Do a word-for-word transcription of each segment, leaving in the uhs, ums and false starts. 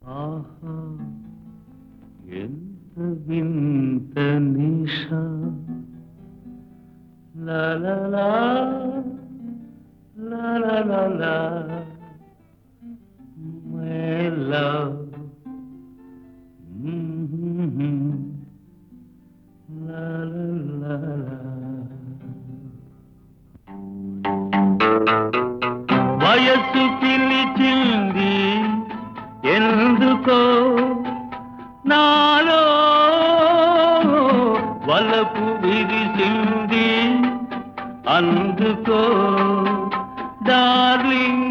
ఆహా ఎంత వింత నిషా లా లా లా లా లా లా లా మై లవ్ లా లా లా లా వయస్సు పిలిచింది ఎందుకో నాలో వలపు విరిసింది అందుకో డార్లింగ్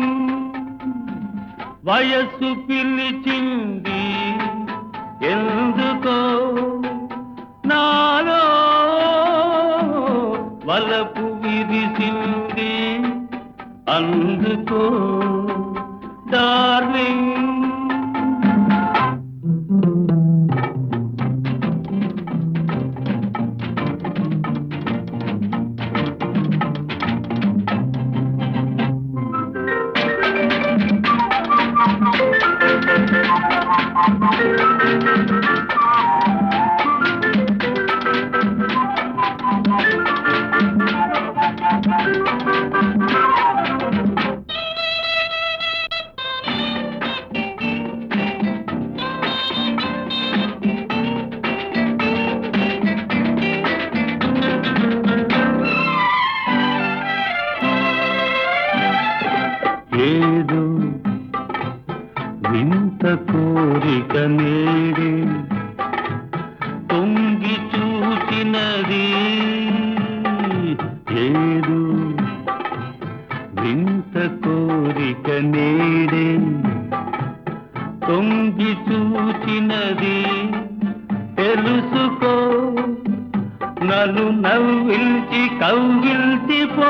వయస్సు పిలిచింది ఎందుకో నాలో వలపు విరిసింది అందుకో డార్లింగ్ ఏదో వింత కోరిక నేడే తొంగి చూచినది ఏదో వింత కోరిక నేడే తొంగి చూచినది తెలుసుకో నన్ను నవ్విల్చి కవ్విల్చిపో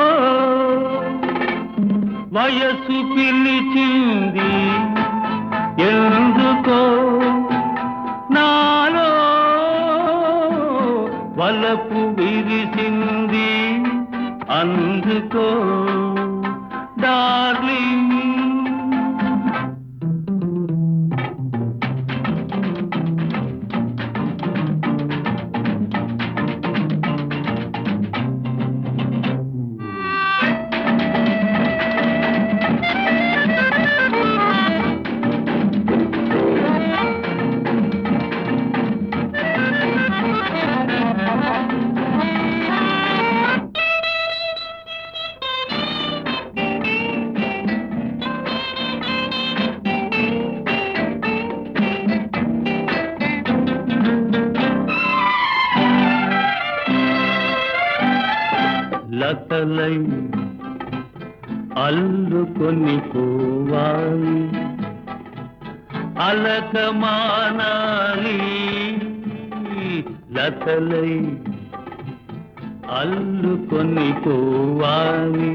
వయస్సు పిలిచింది ఎందుకో నాలో వలపు విరిసింది అందుకో డార్లింగ్ లతలై అల్లుకొని పోవాలి అలక మానాలి లతలై అల్లుకొని పోవాలి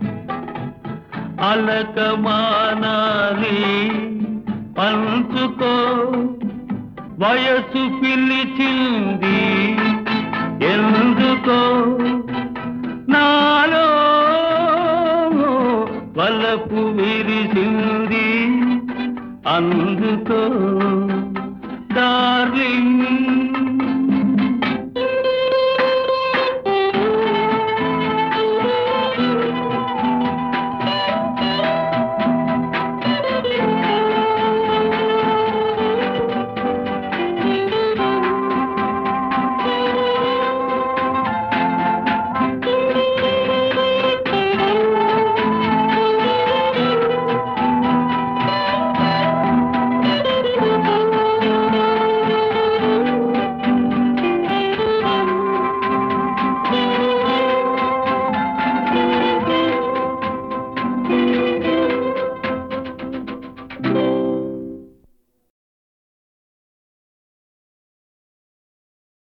అలక మానాలి పంచుకో వయసు పిలిచింది ఎందుకో నాలో వలపు విరిసింది అందుకో డార్లింగ్